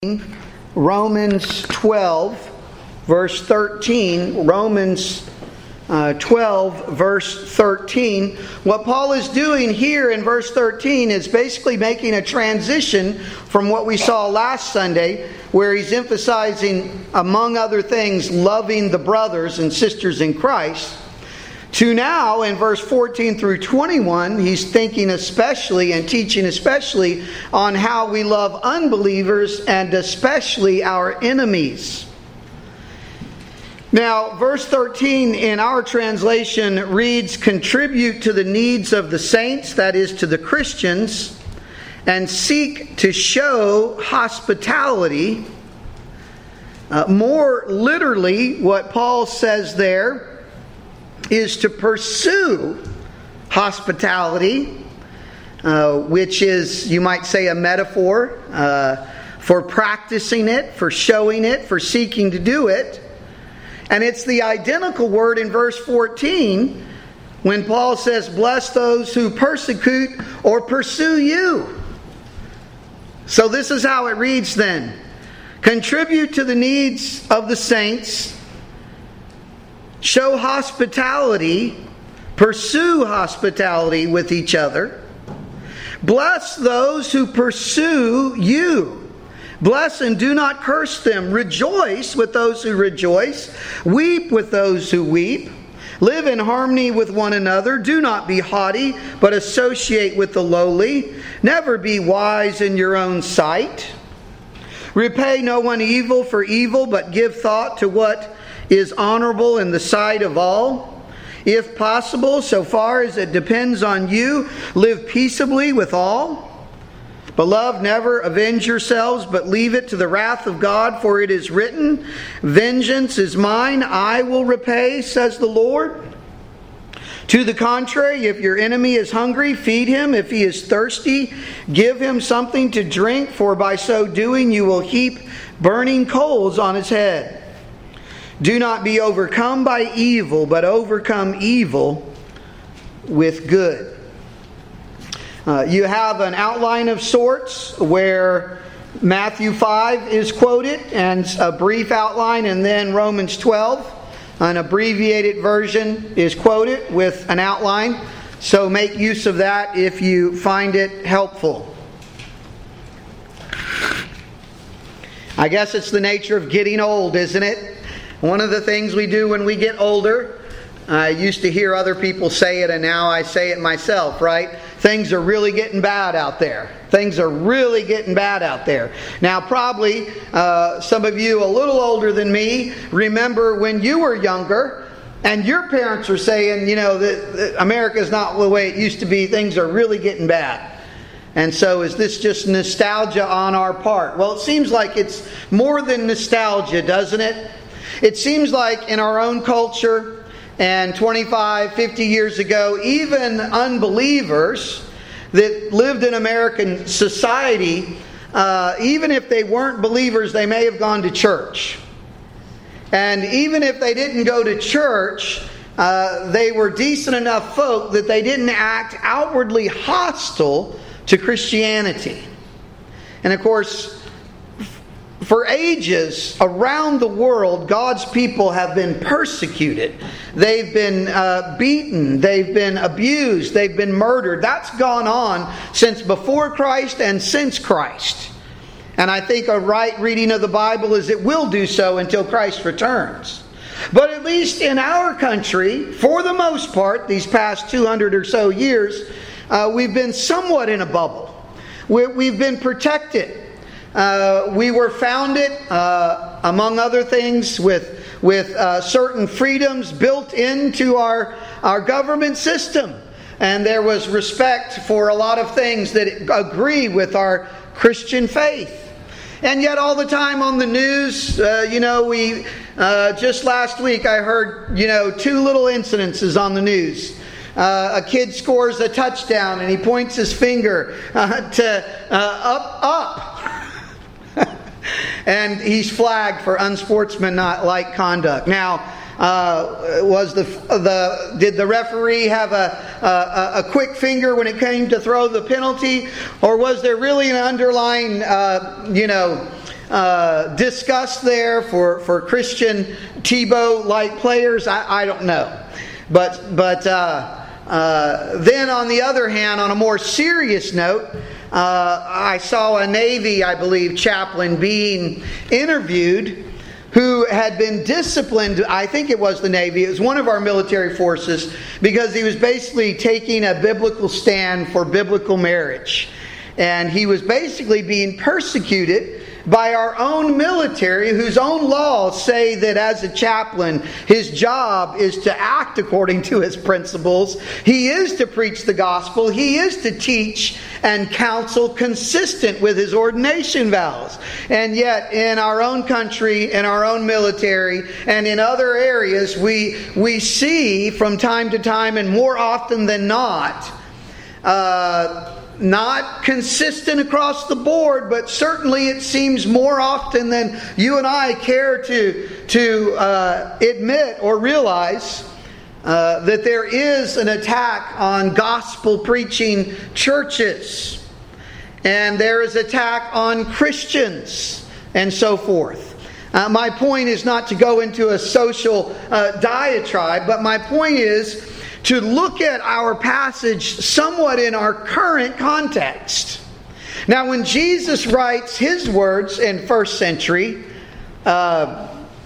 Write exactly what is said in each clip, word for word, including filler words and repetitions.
Romans twelve, verse thirteen. Romans uh, twelve, verse thirteen. What Paul is doing here in verse thirteen is basically making a transition from what we saw last Sunday, where he's emphasizing, among other things, loving the brothers and sisters in Christ, to now, in verse fourteen through twenty-one, he's thinking especially and teaching especially on how we love unbelievers and especially our enemies. Now, verse thirteen in our translation reads, "Contribute to the needs of the saints," that is, to the Christians, "and seek to show hospitality." Uh, more literally, what Paul says there is to pursue hospitality, uh, which is, you might say, a metaphor uh, for practicing it, for showing it, for seeking to do it. And it's the identical word in verse fourteen when Paul says, "Bless those who persecute or pursue you." So this is how it reads then. Contribute to the needs of the saints, show hospitality, pursue hospitality with each other. Bless those who pursue you. Bless and do not curse them. Rejoice with those who rejoice. Weep with those who weep. Live in harmony with one another. Do not be haughty, but associate with the lowly. Never be wise in your own sight. Repay no one evil for evil, but give thought to what is honorable in the sight of all. If possible, so far as it depends on you, live peaceably with all. Beloved, never avenge yourselves, but leave it to the wrath of God, for it is written, "Vengeance is mine, I will repay, says the Lord." To the contrary, if your enemy is hungry, feed him. If he is thirsty, give him something to drink, for by so doing you will heap burning coals on his head. Do not be overcome by evil, but overcome evil with good. Uh, you have an outline of sorts where Matthew five is quoted, and a brief outline, and then Romans twelve, an abbreviated version, is quoted with an outline. So make use of that if you find it helpful. I guess it's the nature of getting old, isn't it? One of the things we do when we get older, I used to hear other people say it, and now I say it myself, right? Things are really getting bad out there. Things are really getting bad out there. Now, probably uh, some of you a little older than me remember when you were younger, and your parents were saying, you know, that, that America is not the way it used to be. Things are really getting bad. And so is this just nostalgia on our part? Well, it seems like it's more than nostalgia, doesn't it? It seems like in our own culture, and twenty-five, fifty years ago, even unbelievers that lived in American society, uh, even if they weren't believers, they may have gone to church. And even if they didn't go to church, uh, they were decent enough folk that they didn't act outwardly hostile to Christianity. And of course, for ages around the world, God's people have been persecuted. They've been uh, beaten. They've been abused. They've been murdered. That's gone on since before Christ and since Christ. And I think a right reading of the Bible is it will do so until Christ returns. But at least in our country, for the most part, these past two hundred or so years, uh, we've been somewhat in a bubble. We're, we've been protected. Uh, we were founded, uh, among other things, with with uh, certain freedoms built into our our government system, and there was respect for a lot of things that agree with our Christian faith. And yet, all the time on the news, uh, you know, we uh, just last week I heard, you know, two little incidences on the news. Uh, a kid scores a touchdown, and he points his finger uh, to uh, up, up. And he's flagged for unsportsmanlike conduct. Now, Uh, was the the did the referee have a, a a quick finger when it came to throw the penalty, or was there really an underlying uh, you know uh, discussed there for, for Christian Tebow-like players? I, I don't know. But, but uh, uh, then on the other hand, on a more serious note, uh, I saw a Navy, I believe, chaplain being interviewed who had been disciplined. I think it was the Navy. It was one of our military forces, because he was basically taking a biblical stand for biblical marriage. And he was basically being persecuted by our own military, whose own laws say that as a chaplain, his job is to act according to his principles. He is to preach the gospel. He is to teach and counsel consistent with his ordination vows. And yet, in our own country, in our own military, and in other areas, we, we see from time to time, and more often than not, uh, not consistent across the board, but certainly it seems more often than you and I care to, to uh, admit or realize, uh, that there is an attack on gospel preaching churches. And there is attack on Christians and so forth. Uh, my point is not to go into a social uh, diatribe, but my point is to look at our passage somewhat in our current context. Now, when Jesus writes his words in first century uh,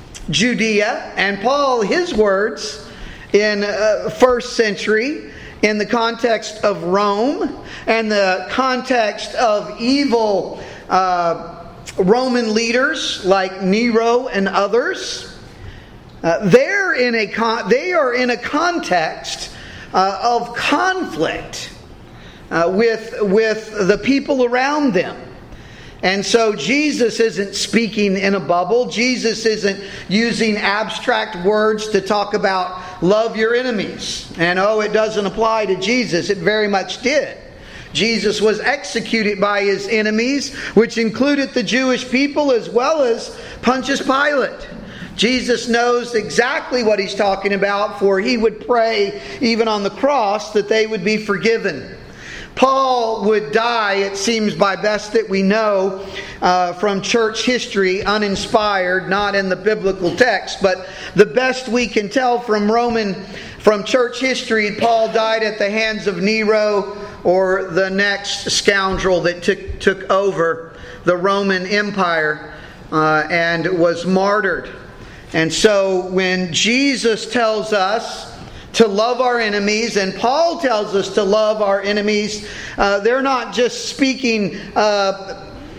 Judea, and Paul his words in uh, first century in the context of Rome and the context of evil uh, Roman leaders like Nero and others, Uh, they're in a con- they are in a context uh, of conflict uh, with, with the people around them. And so Jesus isn't speaking in a bubble. Jesus isn't using abstract words to talk about love your enemies. And oh, it doesn't apply to Jesus. It very much did. Jesus was executed by his enemies, which included the Jewish people as well as Pontius Pilate. Jesus knows exactly what he's talking about, for he would pray even on the cross that they would be forgiven. Paul would die, it seems by best that we know uh, from church history, uninspired, not in the biblical text, but the best we can tell from Roman, from church history, Paul died at the hands of Nero, or the next scoundrel that took, took over the Roman Empire uh, and was martyred. And so when Jesus tells us to love our enemies, and Paul tells us to love our enemies, uh, they're not just speaking uh,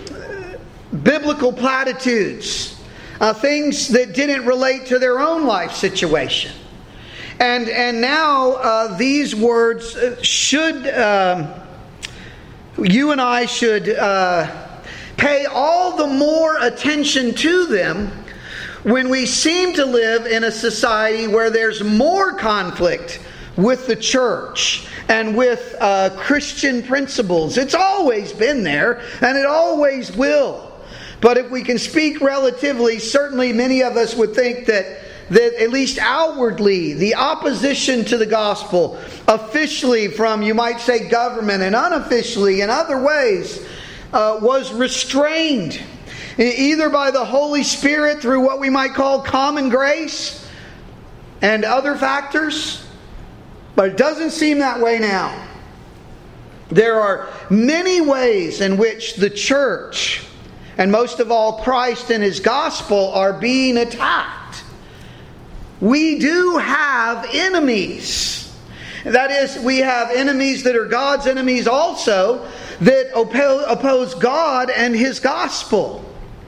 biblical platitudes, uh, things that didn't relate to their own life situation. And, and now uh, these words should, um, you and I should uh, pay all the more attention to them when we seem to live in a society where there's more conflict with the church and with uh, Christian principles. It's always been there, and it always will. But if we can speak relatively, certainly many of us would think that, that at least outwardly, the opposition to the gospel, officially from, you might say, government, and unofficially in other ways, uh, was restrained. Either by the Holy Spirit through what we might call common grace and other factors. But it doesn't seem that way now. There are many ways in which the church, and most of all Christ and His gospel, are being attacked. We do have enemies. That is, we have enemies that are God's enemies also, that oppose God and His gospel.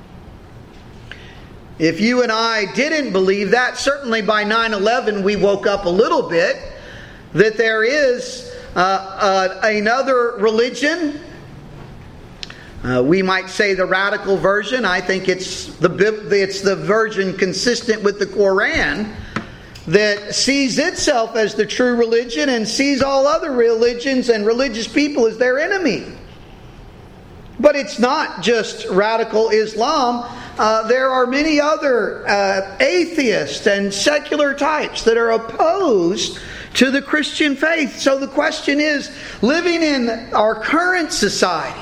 If you and I didn't believe that, certainly by nine eleven we woke up a little bit, that there is uh, uh, another religion. Uh, we might say the radical version. I think it's the it's the version consistent with the Quran, that sees itself as the true religion and sees all other religions and religious people as their enemy. But it's not just radical Islam. Uh, there are many other uh, atheists and secular types that are opposed to the Christian faith. So the question is, living in our current society,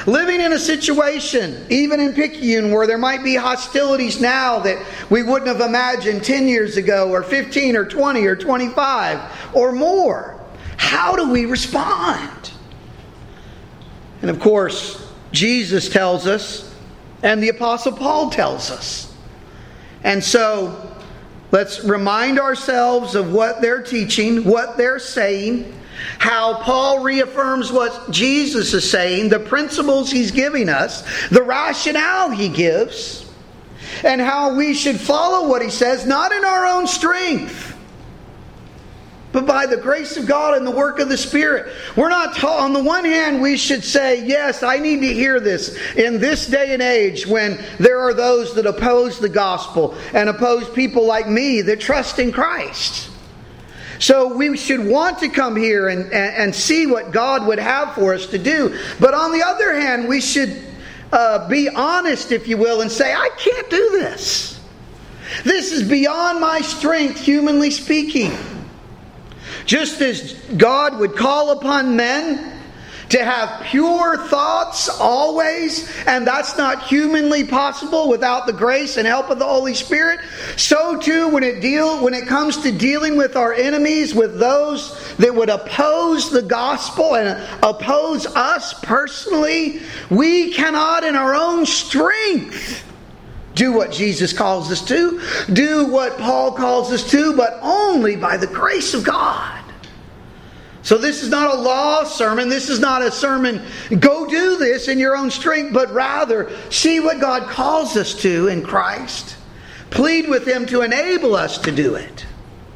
Living in a situation, even in Picayune, where there might be hostilities now that we wouldn't have imagined ten years ago, or fifteen, or twenty, or twenty-five, or more. How do we respond? And of course, Jesus tells us, and the Apostle Paul tells us. And so, let's remind ourselves of what they're teaching, what they're saying, how Paul reaffirms what Jesus is saying, the principles he's giving us, the rationale he gives, and how we should follow what he says, not in our own strength, but by the grace of God and the work of the Spirit. We're not ta- on the one hand, we should say, yes, I need to hear this in this day and age when there are those that oppose the gospel and oppose people like me that trust in Christ. So we should want to come here and, and, and see what God would have for us to do. But on the other hand, we should uh, be honest, if you will, and say, I can't do this. This is beyond my strength, humanly speaking. Just as God would call upon men to have pure thoughts always, and that's not humanly possible without the grace and help of the Holy Spirit, so too when it deal when it comes to dealing with our enemies, with those that would oppose the gospel and oppose us personally, we cannot in our own strength do what Jesus calls us to, do what Paul calls us to, but only by the grace of God. So this is not a law sermon. This is not a sermon, go do this in your own strength, but rather see what God calls us to in Christ. Plead with Him to enable us to do it.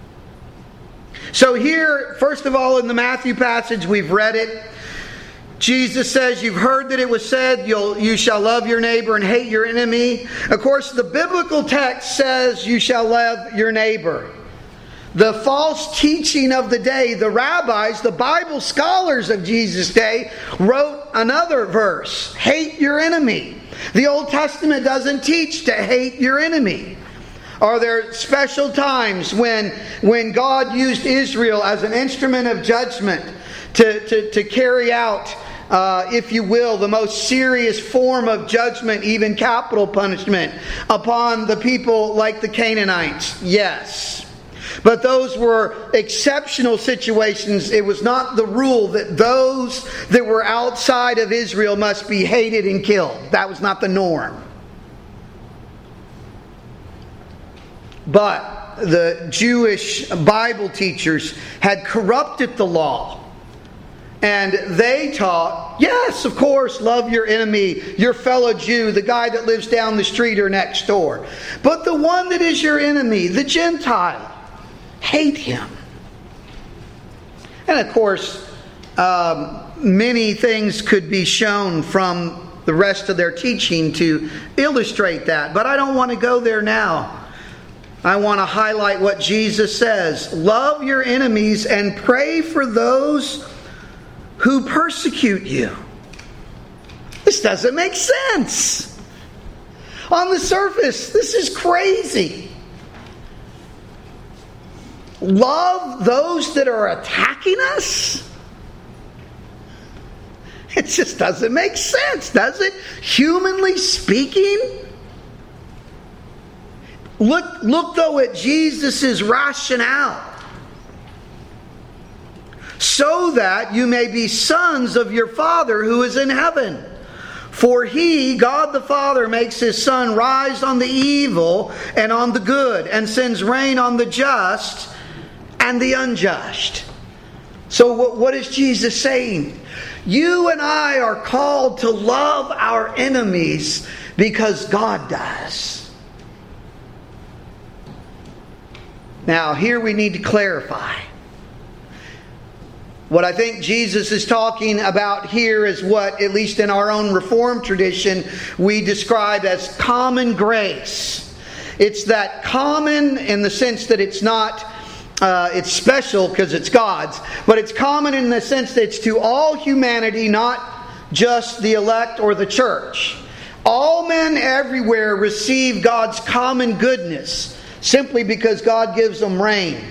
So here, first of all, in the Matthew passage, we've read it. Jesus says, you've heard that it was said, You'll, you shall love your neighbor and hate your enemy. Of course, the biblical text says you shall love your neighbor. The false teaching of the day, the rabbis, the Bible scholars of Jesus' day, wrote another verse, hate your enemy. The Old Testament doesn't teach to hate your enemy. Are there special times when, when God used Israel as an instrument of judgment to, to, to carry out, uh, if you will, the most serious form of judgment, even capital punishment, upon the people like the Canaanites? Yes. But those were exceptional situations. It was not the rule that those that were outside of Israel must be hated and killed. That was not the norm. But the Jewish Bible teachers had corrupted the law. And they taught, yes, of course, love your enemy, your fellow Jew, the guy that lives down the street or next door. But the one that is your enemy, the Gentile, hate him. And of course, um, many things could be shown from the rest of their teaching to illustrate that. But I don't want to go there now. I want to highlight what Jesus says. Love your enemies and pray for those who persecute you. This doesn't make sense. On the surface, this is crazy. Love those that are attacking us? It just doesn't make sense, does it? Humanly speaking? Look, look though at Jesus' rationale. So that you may be sons of your Father who is in heaven. For He, God the Father, makes His sun rise on the evil and on the good, and sends rain on the just and the unjust. So what, what is Jesus saying? You and I are called to love our enemies because God does. Now, here we need to clarify. What I think Jesus is talking about here is what, at least in our own Reformed tradition, we describe as common grace. It's that common in the sense that it's not, uh, it's special because it's God's, but it's common in the sense that it's to all humanity, not just the elect or the church. All men everywhere receive God's common goodness simply because God gives them rain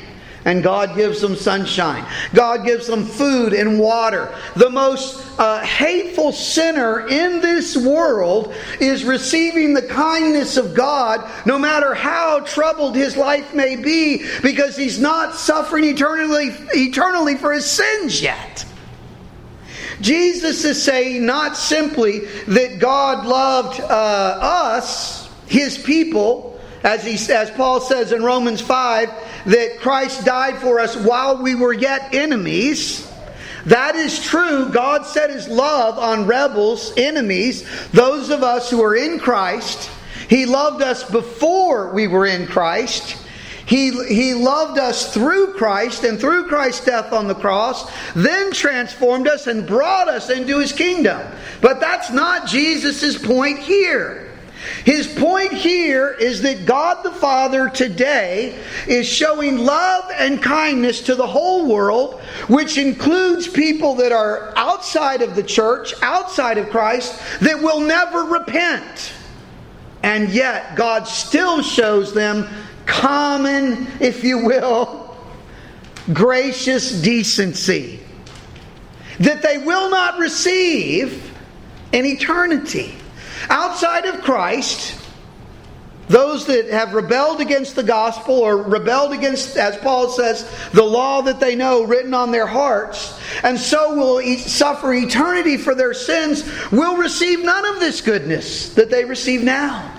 and God gives them sunshine. God gives them food and water. The most uh, hateful sinner in this world is receiving the kindness of God, no matter how troubled his life may be, because he's not suffering eternally, eternally for his sins yet. Jesus is saying not simply that God loved uh, us, His people, as he, as Paul says in Romans five, that Christ died for us while we were yet enemies. That is true. God set His love on rebels, enemies, those of us who are in Christ. He loved us before we were in Christ. He, he loved us through Christ and through Christ's death on the cross, then transformed us and brought us into His kingdom. But that's not Jesus' point here. His point here is that God the Father today is showing love and kindness to the whole world, which includes people that are outside of the church, outside of Christ, that will never repent. And yet God still shows them common, if you will, gracious decency that they will not receive in eternity. Outside of Christ, those that have rebelled against the gospel or rebelled against, as Paul says, the law that they know written on their hearts, and so will e- suffer eternity for their sins, will receive none of this goodness that they receive now.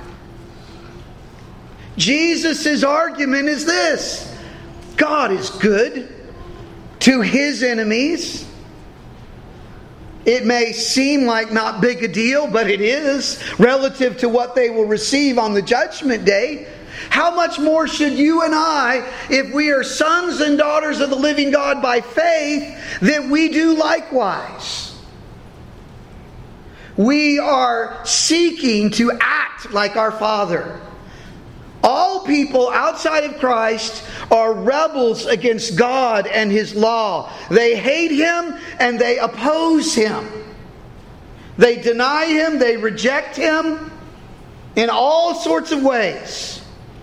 Jesus' argument is this: God is good to His enemies. It may seem like not big a deal, but it is relative to what they will receive on the judgment day. How much more should you and I, if we are sons and daughters of the living God by faith, that we do likewise? We are seeking to act like our Father. All people outside of Christ are rebels against God and His law. They hate Him and they oppose Him. They deny Him, they reject Him in all sorts of ways.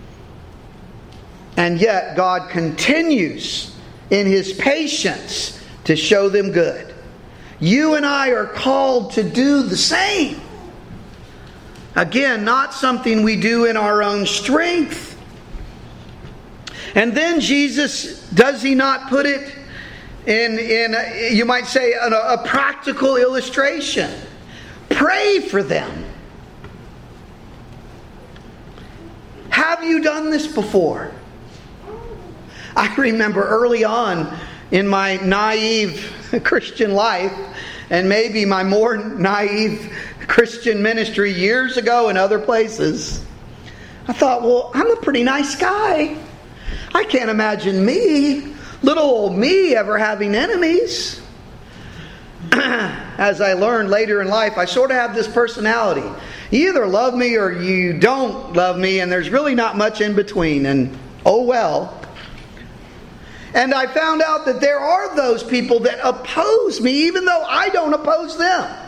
And yet God continues in His patience to show them good. You and I are called to do the same. Again, not something we do in our own strength. And then Jesus, does He not put it in, in a, you might say, a, a practical illustration? Pray for them. Have you done this before? I remember early on in my naive Christian life, and maybe my more naive Christian ministry years ago in other places, I thought, well, I'm a pretty nice guy. I can't imagine me, little old me, ever having enemies. As I learned later in life, I sort of have this personality. You either love me or you don't love me, and there's really not much in between, and oh well. And I found out that there are those people that oppose me, even though I don't oppose them.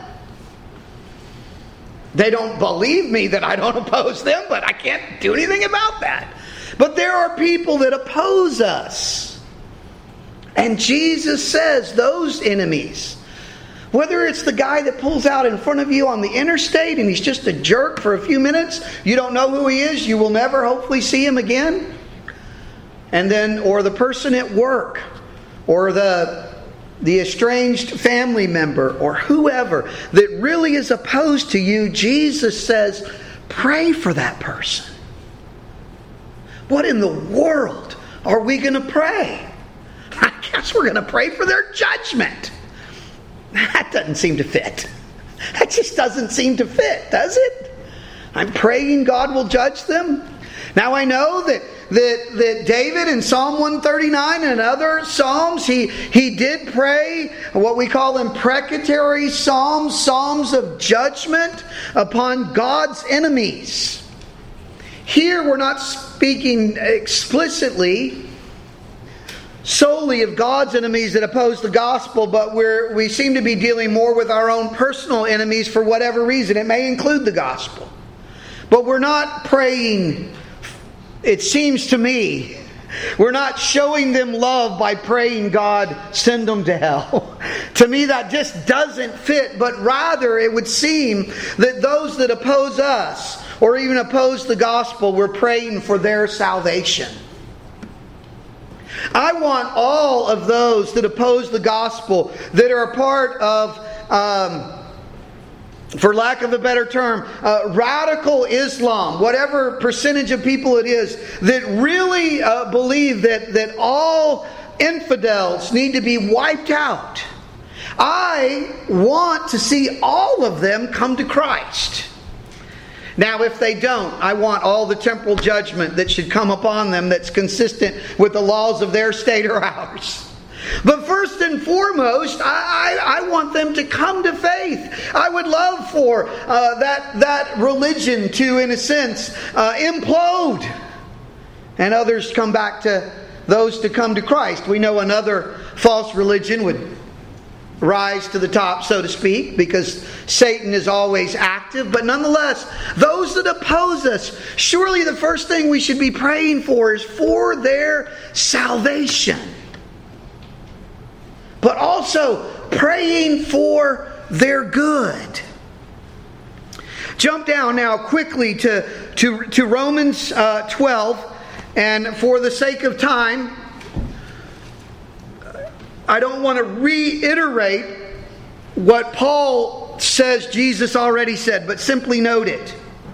They don't believe me that I don't oppose them, but I can't do anything about that. But there are people that oppose us. And Jesus says those enemies, whether it's the guy that pulls out in front of you on the interstate and he's just a jerk for a few minutes, you don't know who he is, you will never hopefully see him again. And then, or the person at work, or the the estranged family member, or whoever that really is opposed to you, Jesus says, pray for that person. What in the world are we going to pray? I guess we're going to pray for their judgment. That doesn't seem to fit. That just doesn't seem to fit, does it? I'm praying God will judge them. Now I know that That, that David in Psalm one thirty-nine and other Psalms, he, he did pray what we call imprecatory Psalms, Psalms of judgment upon God's enemies. Here we're not speaking explicitly solely of God's enemies that oppose the gospel, but we're, we seem to be dealing more with our own personal enemies for whatever reason. It may include the gospel. But we're not praying, it seems to me, We're not showing them love by praying, God, send them to hell. To me, that just doesn't fit. But rather, it would seem that those that oppose us, or even oppose the gospel, we're praying for their salvation. I want all of those that oppose the gospel, that are a part of, um, for lack of a better term, uh, radical Islam, whatever percentage of people it is, that really uh, believe that, that all infidels need to be wiped out. I want to see all of them come to Christ. Now, if they don't, I want all the temporal judgment that should come upon them that's consistent with the laws of their state or ours. But first and foremost, I, I, I want them to come to faith. I would love for uh, that, that religion to, in a sense, uh, implode. And others come back to those to come to Christ. We know another false religion would rise to the top, so to speak, because Satan is always active. But nonetheless, those that oppose us, surely the first thing we should be praying for is for their salvation. But also praying for their good. Jump down now quickly to, to, to Romans uh, twelve. And for the sake of time, I don't want to reiterate what Paul says Jesus already said, but simply note it.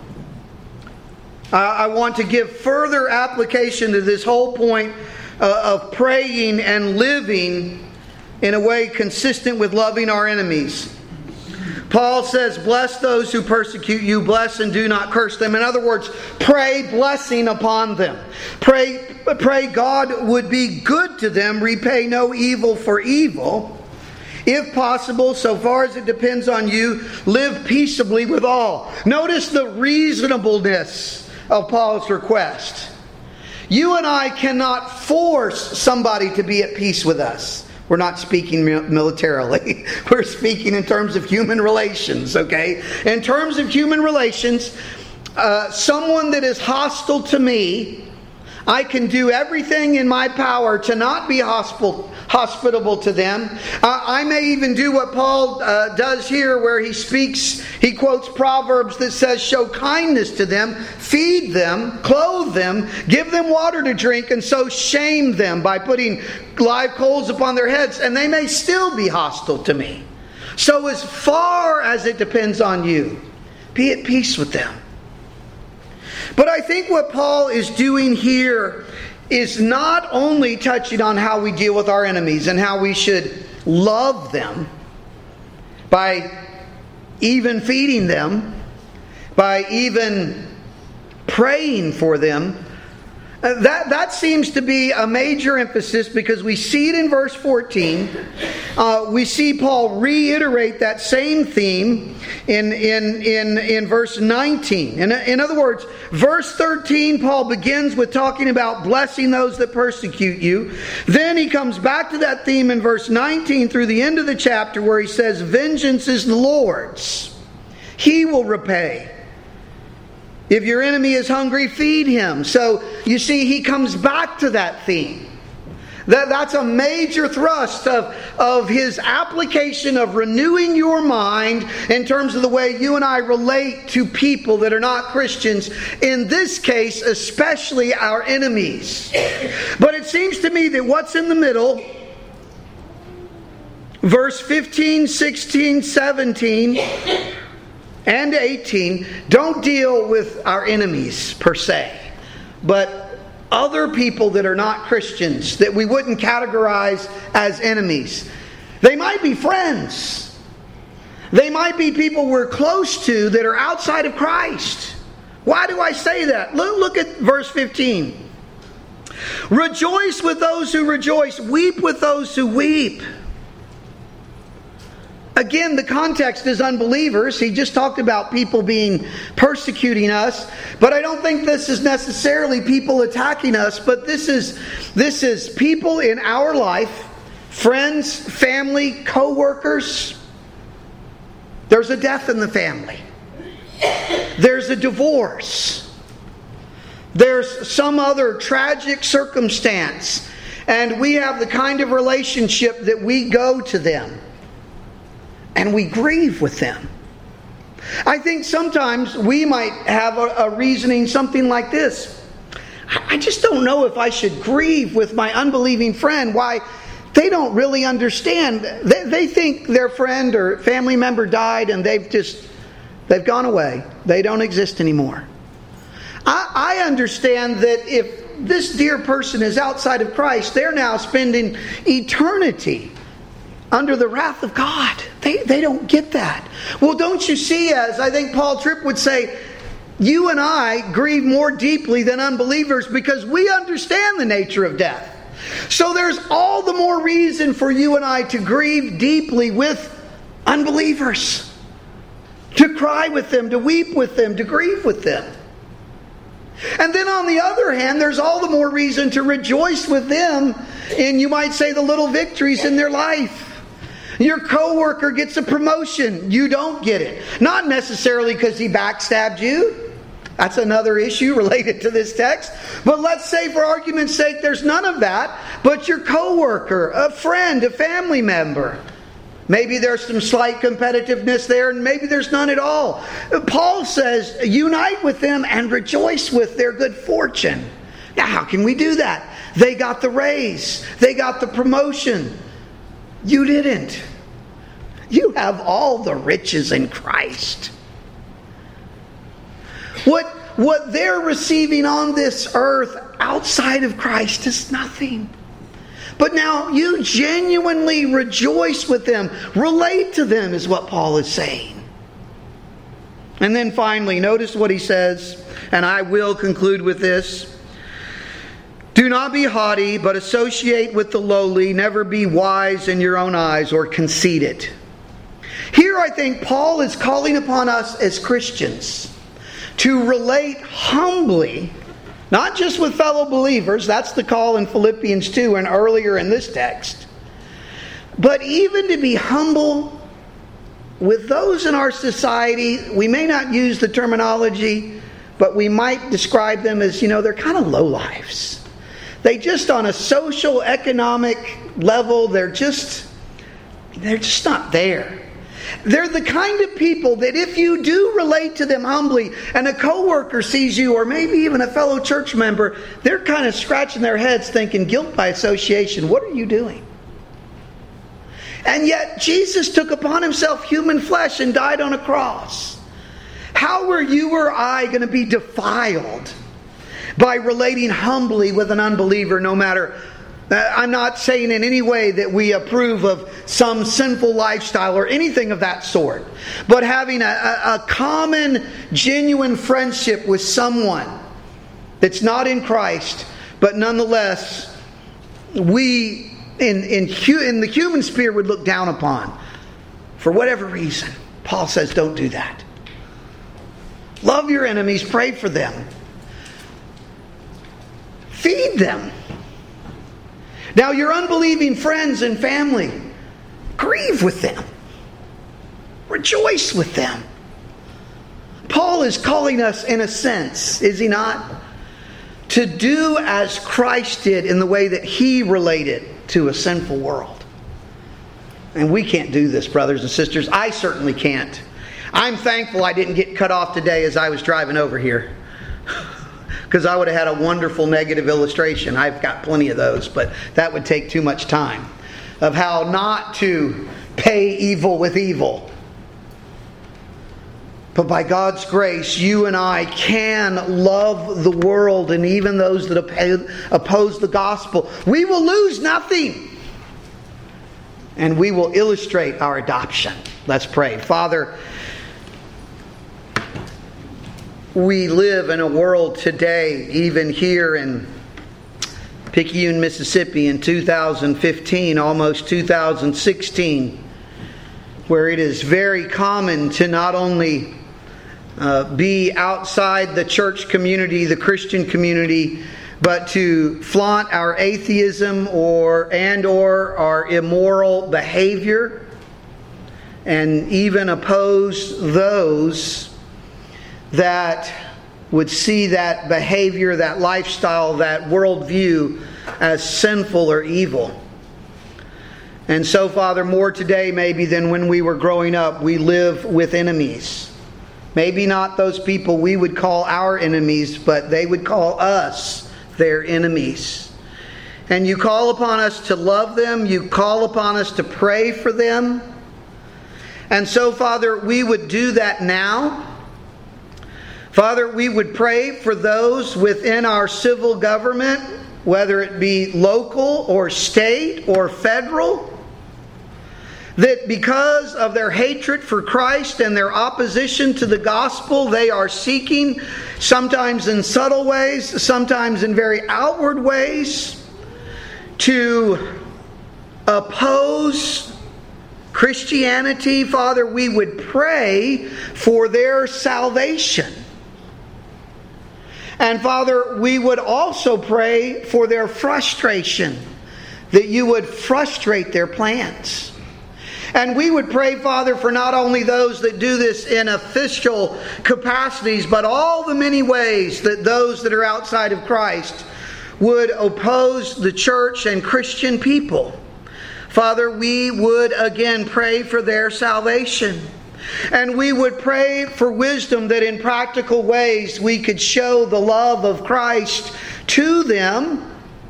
Uh, I want to give further application to this whole point uh, of praying and living in a way consistent with loving our enemies. Paul says, bless those who persecute you, bless and do not curse them. In other words, pray blessing upon them. Pray, pray God would be good to them, repay no evil for evil. If possible, so far as it depends on you, live peaceably with all. Notice the reasonableness of Paul's request. You and I cannot force somebody to be at peace with us. We're not speaking militarily. We're speaking in terms of human relations, okay? In terms of human relations, uh, someone that is hostile to me, I can do everything in my power to not be hostile, hospitable to them. Uh, I may even do what Paul uh, does here, where he speaks, he quotes Proverbs that says, show kindness to them, feed them, clothe them, give them water to drink, and so shame them by putting live coals upon their heads, and they may still be hostile to me. So as far as it depends on you, be at peace with them. But I think what Paul is doing here is not only touching on how we deal with our enemies and how we should love them by even feeding them, by even praying for them. That, that seems to be a major emphasis, because we see it in verse fourteen. Uh, we see Paul reiterate that same theme in, in, in, in verse nineteen. In, in other words, verse thirteen, Paul begins with talking about blessing those that persecute you. Then he comes back to that theme in verse nineteen through the end of the chapter, where he says, vengeance is the Lord's. He will repay. If your enemy is hungry, feed him. So, you see, he comes back to that theme. That, that's a major thrust of, of his application of renewing your mind in terms of the way you and I relate to people that are not Christians. In this case, especially our enemies. But it seems to me that what's in the middle, verse fifteen, sixteen, seventeen... and eighteen, don't deal with our enemies per se, but other people that are not Christians, that we wouldn't categorize as enemies. They might be friends. They might be people we're close to that are outside of Christ. Why do I say that? Look, look at verse fifteen. Rejoice with those who rejoice. Weep with those who weep. Again, the context is unbelievers. He just talked about people being persecuting us. But I don't think this is necessarily people attacking us. But this is, this is people in our life, friends, family, co-workers. There's a death in the family. There's a divorce. there's some other tragic circumstance, and we have the kind of relationship that we go to them and we grieve with them. I think sometimes we might have a, a reasoning something like this. I just don't know if I should grieve with my unbelieving friend. Why? They don't really understand. They, they think their friend or family member died and they've just, they've gone away. They don't exist anymore. I, I understand that if this dear person is outside of Christ, they're now spending eternity under the wrath of God. They, they don't get that. Well, don't you see, as I think Paul Tripp would say, you and I grieve more deeply than unbelievers because we understand the nature of death. So there's all the more reason for you and I to grieve deeply with unbelievers. To cry with them, to weep with them, to grieve with them. And then on the other hand, there's all the more reason to rejoice with them in, you might say, the little victories in their life. Your coworker gets a promotion. You don't get it. Not necessarily because he backstabbed you. That's another issue related to this text. But let's say for argument's sake there's none of that. But your coworker, a friend, a family member. Maybe there's some slight competitiveness there, and maybe there's none at all. Paul says, unite with them and rejoice with their good fortune. Now, how can we do that? They got the raise. They got the promotion. You didn't. You have all the riches in Christ. What, what they're receiving on this earth outside of Christ is nothing. But now you genuinely rejoice with them. Relate to them is what Paul is saying. And then finally, notice what he says, and I will conclude with this. Do not be haughty, but associate with the lowly. Never be wise in your own eyes or conceited. Here I think Paul is calling upon us as Christians to relate humbly, not just with fellow believers, that's the call in Philippians two and earlier in this text, but even to be humble with those in our society. We may not use the terminology, but we might describe them as, you know, they're kind of lowlifes. They just, on a social, economic level, they're just, they're just not there. They're the kind of people that if you do relate to them humbly, and a coworker sees you, or maybe even a fellow church member, they're kind of scratching their heads thinking, guilt by association, what are you doing? And yet Jesus took upon himself human flesh and died on a cross. How are you or I going to be defiled by relating humbly with an unbeliever, no matter... I'm not saying in any way that we approve of some sinful lifestyle or anything of that sort. But having a, a, a common, genuine friendship with someone that's not in Christ, but nonetheless, we in, in, in the human sphere would look down upon. For whatever reason, Paul says don't do that. Love your enemies, pray for them. Feed them. Now, your unbelieving friends and family, grieve with them. Rejoice with them. Paul is calling us, in a sense, is he not? To do as Christ did in the way that he related to a sinful world. And we can't do this, brothers and sisters. I certainly can't. I'm thankful I didn't get cut off today as I was driving over here. Because I would have had a wonderful negative illustration. I've got plenty of those, but that would take too much time. Of how not to pay evil with evil. But by God's grace, you and I can love the world and even those that oppose the gospel. We will lose nothing. And we will illustrate our adoption. Let's pray. Father, we live in a world today, even here in Picayune, Mississippi in two thousand fifteen, almost two thousand sixteen, where it is very common to not only uh, be outside the church community, the Christian community, but to flaunt our atheism or and or our immoral behavior, and even oppose those that would see that behavior, that lifestyle, that worldview as sinful or evil. And so, Father, more today maybe than when we were growing up, we live with enemies. Maybe not those people we would call our enemies, but they would call us their enemies. And you call upon us to love them. You call upon us to pray for them. And so, Father, we would do that now. Father, we would pray for those within our civil government, whether it be local or state or federal, that because of their hatred for Christ and their opposition to the gospel, they are seeking, sometimes in subtle ways, sometimes in very outward ways, to oppose Christianity. Father, we would pray for their salvation. And Father, we would also pray for their frustration, that you would frustrate their plans. And we would pray, Father, for not only those that do this in official capacities, but all the many ways that those that are outside of Christ would oppose the church and Christian people. Father, we would again pray for their salvation. And we would pray for wisdom that in practical ways we could show the love of Christ to them.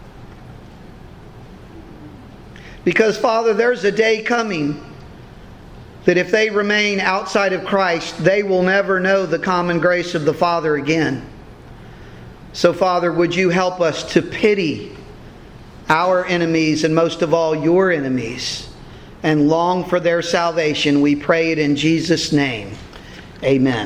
Because, Father, there's a day coming that if they remain outside of Christ, they will never know the common grace of the Father again. So, Father, would you help us to pity our enemies and most of all your enemies, and long for their salvation. We pray it in Jesus' name. Amen.